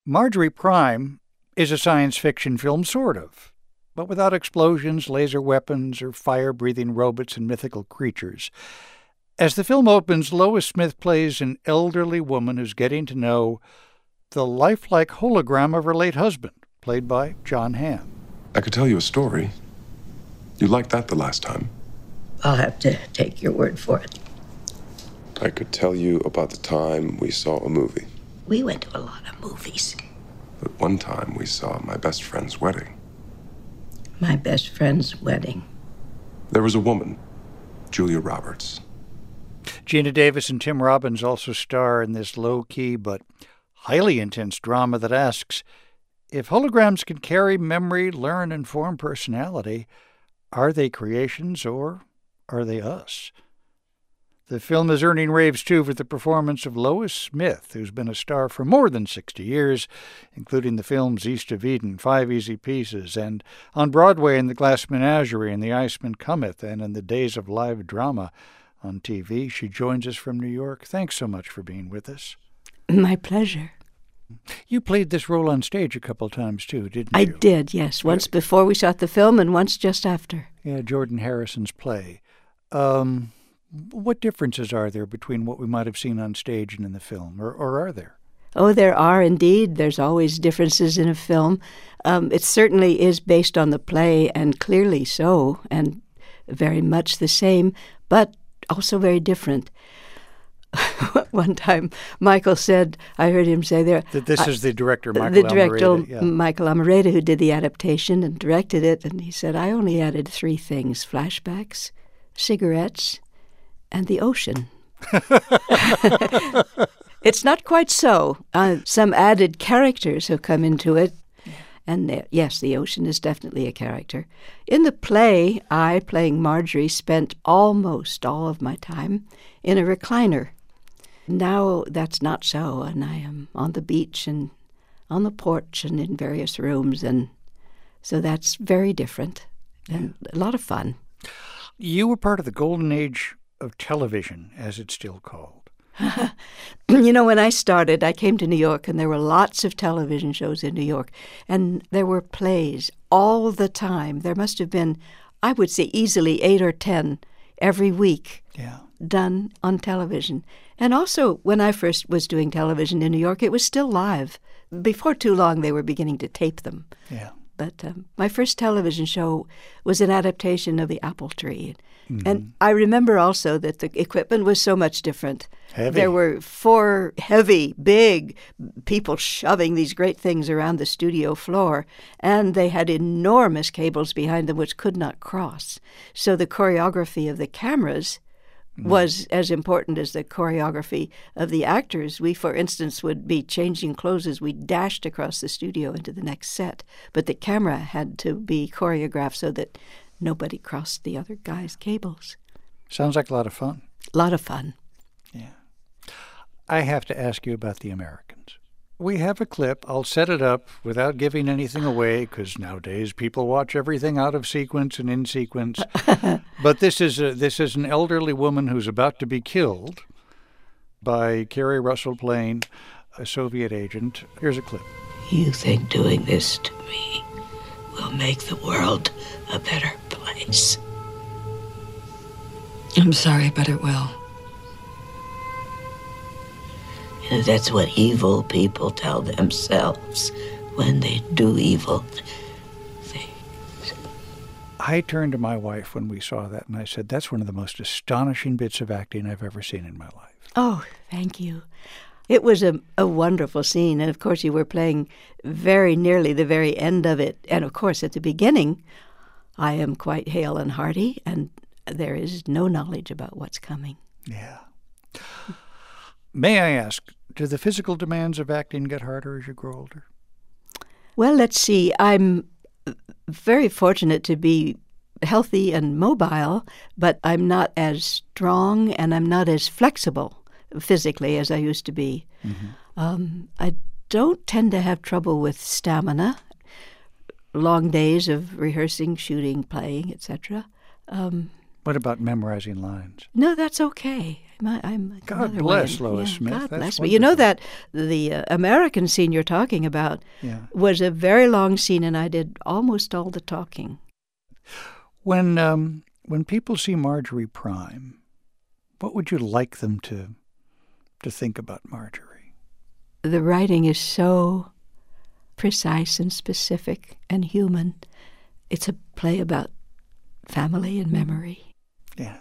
Marjorie Prime is a science fiction film, sort of, but without explosions, laser weapons, or fire-breathing robots and mythical creatures. As the film opens, Lois Smith plays an elderly woman who's getting to know the lifelike hologram of her late husband, played by John Hamm. I could tell you a story. You liked that the last time. I'll have to take your word for it. I could tell you about the time we saw a movie. We went to a lot of movies. But one time we saw my best friend's wedding. My best friend's wedding. There was a woman, Julia Roberts. Geena Davis and Tim Robbins also star in this low-key but highly intense drama that asks, if holograms can carry memory, learn, and form personality, are they creations or are they us? The film is earning raves, too, for the performance of Lois Smith, who's been a star for more than 60 years, including the films East of Eden, Five Easy Pieces, and on Broadway in The Glass Menagerie and The Iceman Cometh, and in the days of live drama on TV. She joins us from New York. Thanks so much for being with us. My pleasure. You played this role on stage a couple times, too, didn't you? I did, yes. Once before we shot the film and once just after. Yeah, Jordan Harrison's play. What differences are there between what we might have seen on stage and in the film, or are there? Oh, there are indeed. There's always differences in a film. It certainly is based on the play, and clearly so, and very much the same, but also very different. One time, Michael said, I heard him say there... That this is the director, Michael Almereyda. The director, Almereyda, yeah. Michael Almereyda, who did the adaptation and directed it, and he said, I only added 3 things: flashbacks, cigarettes, and the ocean. It's not quite so. Some added characters have come into it. And yes, the ocean is definitely a character. In the play, I, playing Marjorie, spent almost all of my time in a recliner. Now that's not so, and I am on the beach and on the porch and in various rooms, and so that's very different and a lot of fun. You were part of the golden age of television, as it's still called. You know, when I started, I came to New York, and there were lots of television shows in New York, and there were plays all the time. There must have been, I would say, easily 8 or 10 every week done on television. And also, when I first was doing television in New York, it was still live. Before too long, they were beginning to tape them. Yeah. But my first television show was an adaptation of The Apple Tree. Mm-hmm. And I remember also that the equipment was so much different. Heavy. There were 4 heavy, big people shoving these great things around the studio floor, and they had enormous cables behind them which could not cross. So the choreography of the cameras was as important as the choreography of the actors. We, for instance, would be changing clothes as we dashed across the studio into the next set, but the camera had to be choreographed so that nobody crossed the other guy's cables. Sounds like a lot of fun. A lot of fun. Yeah. I have to ask you about The Americans. We have a clip. I'll set it up without giving anything away, because nowadays people watch everything out of sequence and in sequence. But this is an elderly woman who's about to be killed by Kerry Russell playing a Soviet agent. Here's a clip. You think doing this to me will make the world a better place? I'm sorry, but it will. That's what evil people tell themselves when they do evil things. I turned to my wife when we saw that, and I said, that's one of the most astonishing bits of acting I've ever seen in my life. Oh, thank you. It was a wonderful scene, and of course you were playing very nearly the very end of it. And of course at the beginning, I am quite hale and hearty, and there is no knowledge about what's coming. Yeah. May I ask, do the physical demands of acting get harder as you grow older? Well, let's see. I'm very fortunate to be healthy and mobile, but I'm not as strong and I'm not as flexible physically as I used to be. Mm-hmm. I don't tend to have trouble with stamina, long days of rehearsing, shooting, playing, etc. What about memorizing lines? No, that's okay. I'm God another bless one. Lois Yeah, Smith. God That's bless me. You know wonderful. that the American scene you're talking about was a very long scene, and I did almost all the talking. When people see Marjorie Prime, what would you like them to think about Marjorie? The writing is so precise and specific and human. It's a play about family and memory. Yeah.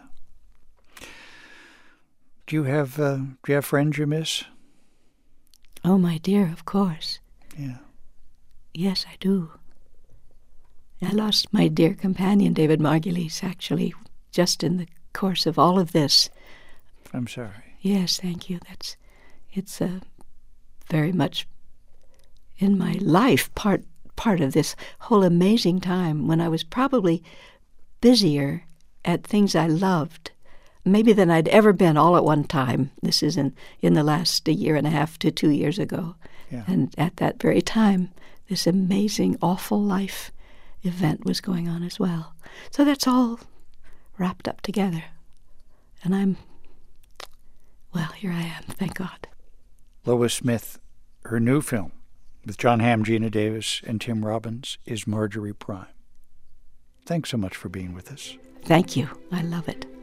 Do you have friends you miss? Oh, my dear, of course. Yeah. Yes, I do. I lost my dear companion, David Margulies, actually, just in the course of all of this. I'm sorry. Yes, thank you. It's very much in my life part of this whole amazing time when I was probably busier at things I loved, maybe than I'd ever been all at one time. This is in the last 1.5 to 2 years ago. Yeah. And at that very time, this amazing, awful life event was going on as well. So that's all wrapped up together. And here I am, thank God. Lois Smith, her new film with Jon Hamm, Geena Davis, and Tim Robbins is Marjorie Prime. Thanks so much for being with us. Thank you. I love it.